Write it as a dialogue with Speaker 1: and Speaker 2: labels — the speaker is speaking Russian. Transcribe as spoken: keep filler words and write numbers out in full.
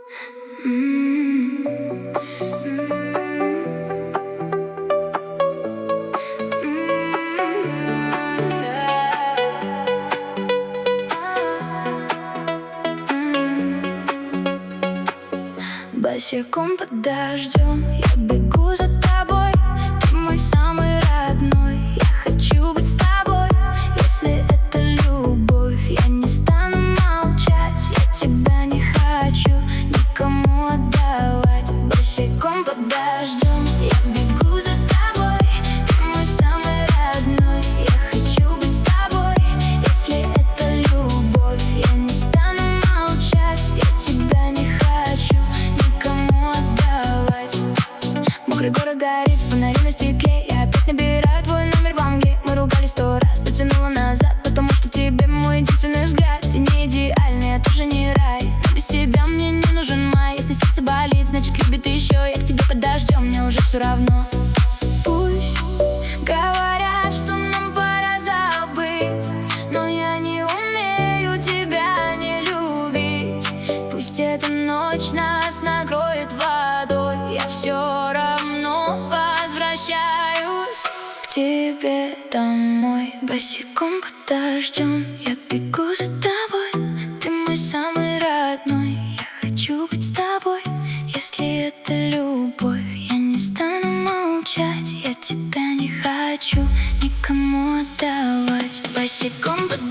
Speaker 1: М, м, Босиком под дождем я бегу за тобой. Ты мой самый родной, я хочу быть с тобой. Если это любовь, я не стану молчать. Я тебя не хочу никому отдавать. Босиком под дождем я бегу за тобой. Ты мой самый родной, я хочу быть с тобой. Если это любовь, я не стану молчать. Я тебя не хочу никому отдавать. Мокрый город горит, фонари на стекле. Я опять набираю твой номер в Англии. Мы ругались сто раз, но тянуло назад, потому что тебе мой единственный взгляд. Ты не идеальный, я тоже не рай, но без тебя мне не нужен май. Если сердце болит, значит любит еще. Я к тебе под дождем, мне уже все равно. Пусть говорят, что нам пора забыть, но я не умею тебя не любить. Пусть эта ночь нас накроет водой, я все равно возвращаюсь к тебе домой. Босиком под дождем я бегу за тобой. Ты мой самый родной, я хочу быть с тобой. Если это любовь, я не стану молчать. Я тебя не хочу никому отдавать. Босиком под